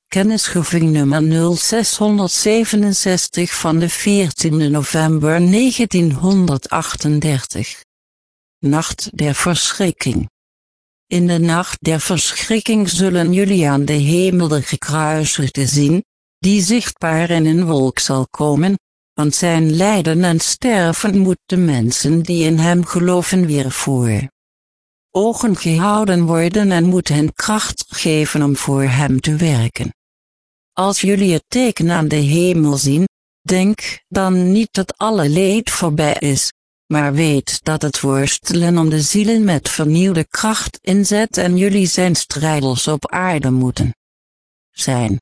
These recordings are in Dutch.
Kennisgeving nummer 0667 van de 14 november 1938. Nacht der verschrikking. In de nacht der verschrikking zullen jullie aan de hemel de gekruisigde zien, die zichtbaar in een wolk zal komen, want zijn lijden en sterven moet de mensen die in hem geloven weer voor ogen gehouden worden en moet hen kracht geven om voor hem te werken. Als jullie het teken aan de hemel zien, denk dan niet dat alle leed voorbij is, maar weet dat het worstelen om de zielen met vernieuwde kracht inzet en jullie zijn strijders op aarde moeten zijn.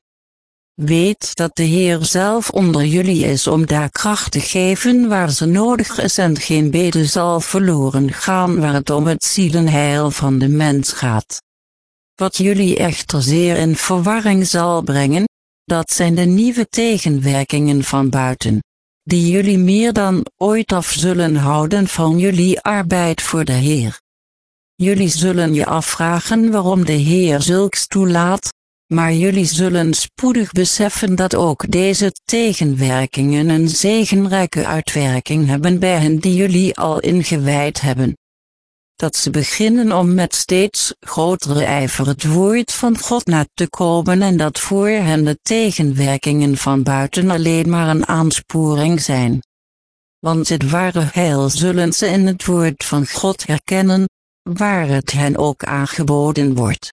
Weet dat de Heer zelf onder jullie is om daar kracht te geven waar ze nodig is en geen bede zal verloren gaan waar het om het zielenheil van de mens gaat. Wat jullie echter zeer in verwarring zal brengen, dat zijn de nieuwe tegenwerkingen van buiten, die jullie meer dan ooit af zullen houden van jullie arbeid voor de Heer. Jullie zullen je afvragen waarom de Heer zulks toelaat, maar jullie zullen spoedig beseffen dat ook deze tegenwerkingen een zegenrijke uitwerking hebben bij hen die jullie al ingewijd hebben. Dat ze beginnen om met steeds grotere ijver het woord van God na te komen en dat voor hen de tegenwerkingen van buiten alleen maar een aansporing zijn. Want het ware heil zullen ze in het woord van God herkennen, waar het hen ook aangeboden wordt.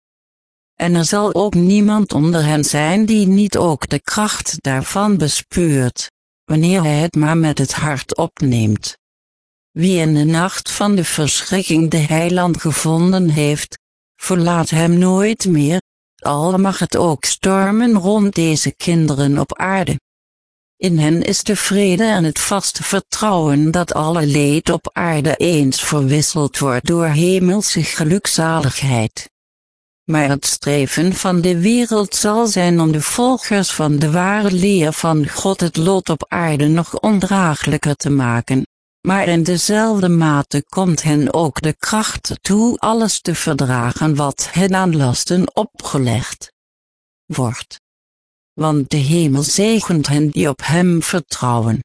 En er zal ook niemand onder hen zijn die niet ook de kracht daarvan bespeurt, wanneer hij het maar met het hart opneemt. Wie in de nacht van de verschrikking de heiland gevonden heeft, verlaat hem nooit meer, al mag het ook stormen rond deze kinderen op aarde. In hen is de vrede en het vaste vertrouwen dat alle leed op aarde eens verwisseld wordt door hemelse gelukzaligheid. Maar het streven van de wereld zal zijn om de volgers van de ware leer van God het lot op aarde nog ondraaglijker te maken, maar in dezelfde mate komt hen ook de kracht toe alles te verdragen wat hen aan lasten opgelegd wordt. Want de hemel zegent hen die op hem vertrouwen.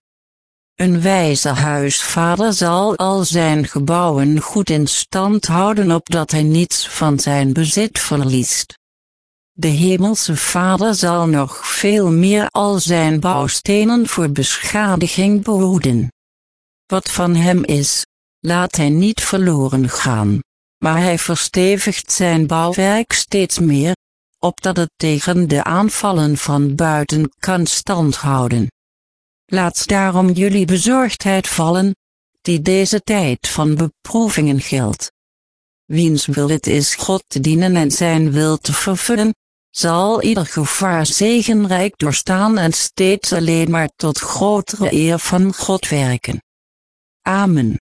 Een wijze huisvader zal al zijn gebouwen goed in stand houden opdat hij niets van zijn bezit verliest. De hemelse Vader zal nog veel meer al zijn bouwstenen voor beschadiging behoeden. Wat van hem is, laat hij niet verloren gaan, maar hij verstevigt zijn bouwwerk steeds meer, opdat het tegen de aanvallen van buiten kan standhouden. Laat daarom jullie bezorgdheid vallen, die deze tijd van beproevingen geldt. Wiens wil het is God te dienen en zijn wil te vervullen, zal ieder gevaar zegenrijk doorstaan en steeds alleen maar tot grotere eer van God werken. Amen.